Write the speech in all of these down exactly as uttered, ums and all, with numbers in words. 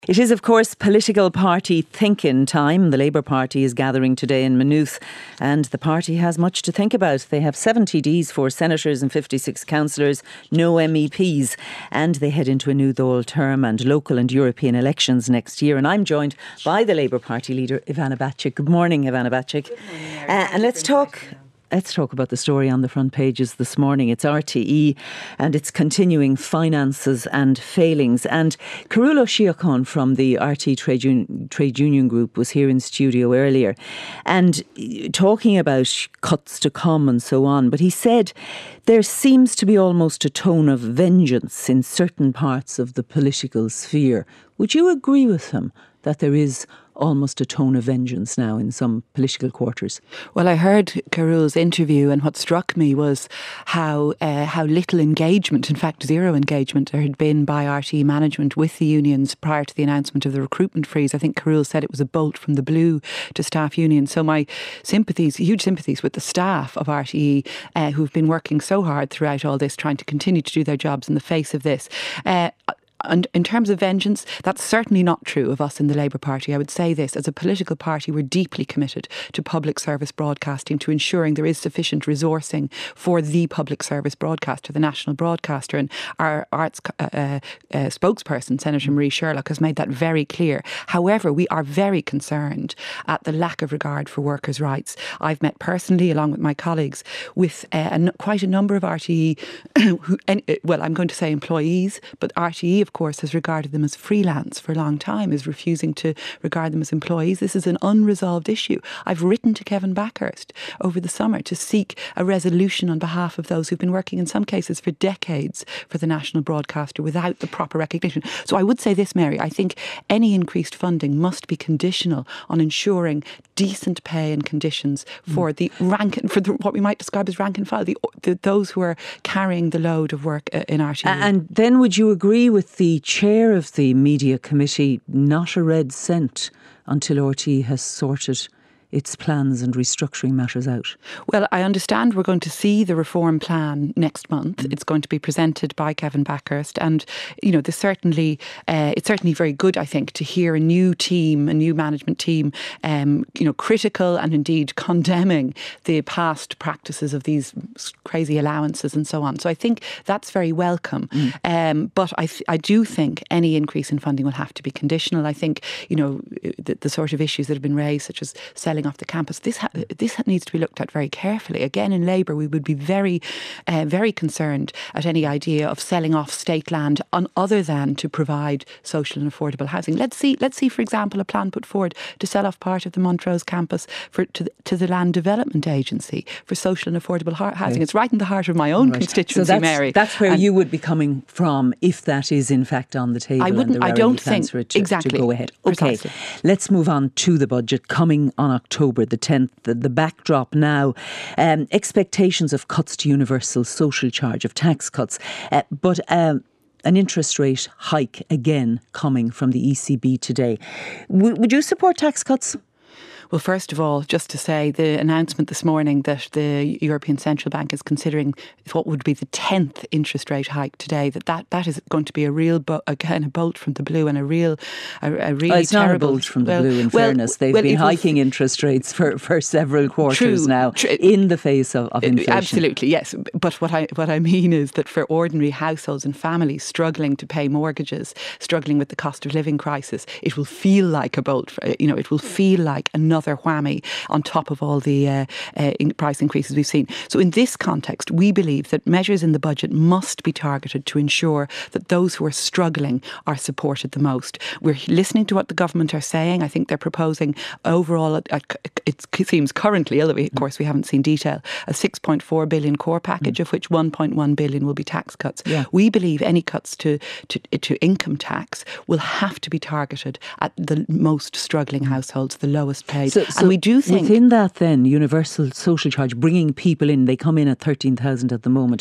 It is, of course, political party thinking time. The Labour Party is gathering today in Maynooth, and the party has much to think about. They have seven T Ds, four senators and fifty-six councillors, no M E Ps, and they head into a new Dáil term and local and European elections next year. And I'm joined by the Labour Party leader, Ivana Bacik. Good morning, Ivana Bacik. Good morning, Mary. Uh, and let's talk... Let's talk about the story on the front pages this morning. It's R T E and its continuing finances and failings. And Carúil Ó Síocháin from the R T E Trade Union, Trade Union Group was here in studio earlier and talking about cuts to come and so on. But he said there seems to be almost a tone of vengeance in certain parts of the political sphere. Would you agree with him that there is almost a tone of vengeance now in some political quarters? Well, I heard Carúil's interview, and what struck me was how uh, how little engagement, in fact zero engagement, there had been by R T E management with the unions prior to the announcement of the recruitment freeze. I think Carúil said it was a bolt from the blue to staff unions. So my sympathies, huge sympathies with the staff of R T E uh, who've been working so hard throughout all this, trying to continue to do their jobs in the face of this. Uh, And in terms of vengeance, that's certainly not true of us in the Labour Party. I would say this, as a political party, we're deeply committed to public service broadcasting, to ensuring there is sufficient resourcing for the public service broadcaster, the national broadcaster. And our arts uh, uh, uh, spokesperson, Senator Marie Sherlock, has made that very clear. However, we are very concerned at the lack of regard for workers' rights. I've met personally, along with my colleagues, with uh, a, quite a number of R T E, who, well, I'm going to say employees, but R T E, of course, has regarded them as freelance for a long time, is refusing to regard them as employees. This is an unresolved issue. I've written to Kevin Backhurst over the summer to seek a resolution on behalf of those who've been working in some cases for decades for the national broadcaster without the proper recognition. So I would say this, Mary, I think any increased funding must be conditional on ensuring decent pay and conditions for mm. the rank, for the, what we might describe as rank and file, the, the, those who are carrying the load of work in R T E. And then would you agree with the chair of the media committee, not a red cent until R T E has sorted its plans and restructuring matters out? Well, I understand we're going to see the reform plan next month. Mm. It's going to be presented by Kevin Backhurst, and you know, there's certainly uh, it's certainly very good, I think, to hear a new team, a new management team, um, you know, critical and indeed condemning the past practices of these crazy allowances and so on. So I think that's very welcome. Mm. Um, but I, th- I do think any increase in funding will have to be conditional. I think, you know, the, the sort of issues that have been raised, such as selling off the campus, this ha- this needs to be looked at very carefully. Again, in Labour, we would be very, uh, very concerned at any idea of selling off state land on other than to provide social and affordable housing. Let's see, let's see, for example, a plan put forward to sell off part of the Montrose campus for to the, to the Land Development Agency for social and affordable ha- housing. Right. It's right in the heart of my own right. constituency, so that's, Mary. That's where and you would be coming from if that is in fact on the table. I wouldn't. And I don't think for it to, exactly to go ahead. Okay, precisely. Let's move on to the budget coming on October the tenth. The, the backdrop now, um, expectations of cuts to universal social charge, of tax cuts, uh, but um, an interest rate hike again coming from the E C B today. W- would you support tax cuts? Well, first of all, just to say the announcement this morning that the European Central Bank is considering what would be the tenth interest rate hike today, that that, that is going to be a real, bo- again, a bolt from the blue and a real, a, a really well, it's terrible... not a bolt from the well, blue, in well, fairness. They've well, been was, hiking interest rates for, for several quarters true, now true, in the face of, of inflation. Absolutely, yes. But what I what I mean is that for ordinary households and families struggling to pay mortgages, struggling with the cost of living crisis, it will feel like a bolt. For, you know, it will feel like another whammy on top of all the uh, uh, in price increases we've seen. So in this context, we believe that measures in the budget must be targeted to ensure that those who are struggling are supported the most. We're listening to what the government are saying. I think they're proposing overall, it seems currently, although of course we haven't seen detail, a six point four billion core package, mm. of which one point one billion will be tax cuts. Yeah. We believe any cuts to, to, to income tax will have to be targeted at the most struggling households, the lowest paid. So, so and we do think... Within that then, universal social charge, bringing people in, they come in at thirteen thousand at the moment.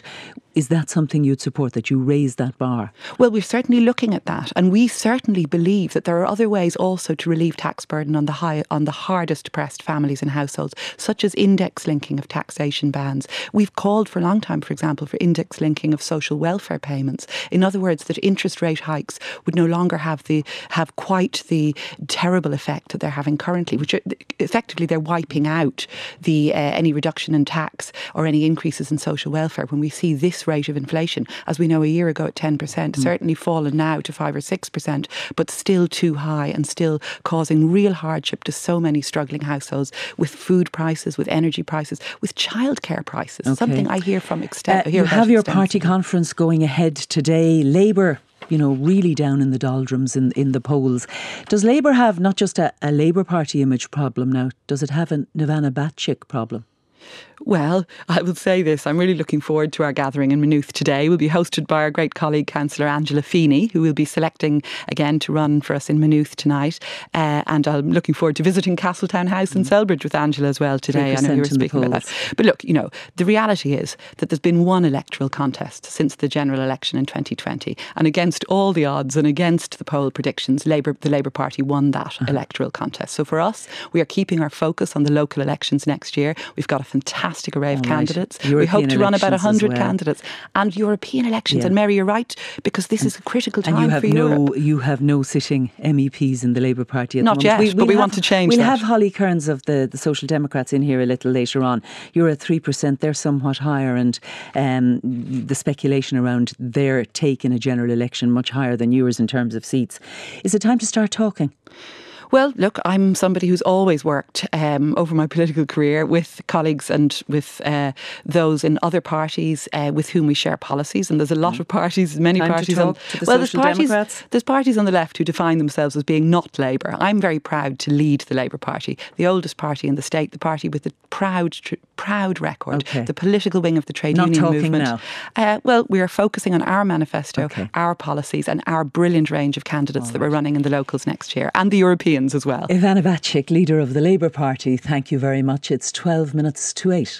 Is that something you'd support, that you raise that bar? Well, we're certainly looking at that, and we certainly believe that there are other ways also to relieve tax burden on the high, on the hardest pressed families and households, such as index linking of taxation bands. We've called for a long time, for example, for index linking of social welfare payments. In other words, that interest rate hikes would no longer have the have quite the terrible effect that they're having currently, which are, effectively they're wiping out the uh, any reduction in tax or any increases in social welfare. When we see this rate of inflation, as we know a year ago at ten percent, mm. certainly fallen now to five or six percent, but still too high and still causing real hardship to so many struggling households, with food prices, with energy prices, with childcare prices. Okay. Something I hear from extent. Uh, you have your party conference going ahead today. Labour, you know, really down in the doldrums in, in the polls. Does Labour have not just a, a Labour Party image problem now, does it have a Nevana Batchik problem? Well, I will say this, I'm really looking forward to our gathering in Maynooth today. We'll be hosted by our great colleague, Councillor Angela Feeney, who will be selecting again to run for us in Maynooth tonight. Uh, and I'm looking forward to visiting Castletown House in Selbridge with Angela as well today. I know you were speaking about that. But look, you know, the reality is that there's been one electoral contest since the general election in twenty twenty. And against all the odds and against the poll predictions, Labour, the Labour Party won that uh-huh. electoral contest. So for us, we are keeping our focus on the local elections next year. We've got a fantastic fantastic array of oh, candidates. Right. We hope to run about one hundred well. candidates. And European elections. Yeah. And Mary, you're right, because this is a critical time and you have for no, Europe. You have no sitting M E Ps in the Labour Party at Not the moment. yet, we, but we have, want to change we'll that. We'll have Holly Kearns of the, the Social Democrats in here a little later on. You're at three percent, they're somewhat higher, and um, the speculation around their take in a general election much higher than yours in terms of seats. Is it time to start talking? Well, look, I'm somebody who's always worked um, over my political career with colleagues and with uh, those in other parties uh, with whom we share policies. And there's a lot of parties, many Time parties. To talk on, to the well, there's Social parties, Democrats. There's parties on the left who define themselves as being not Labour. I'm very proud to lead the Labour Party, the oldest party in the state, the party with the proud, tr- proud record, okay. the political wing of the trade not union talking movement. Now. Uh, well, we are focusing on our manifesto, okay. our policies, and our brilliant range of candidates All that right. we're running in the locals next year, and the Europeans as well. Ivana Batchik, leader of the Labour Party, thank you very much. It's twelve minutes to eight.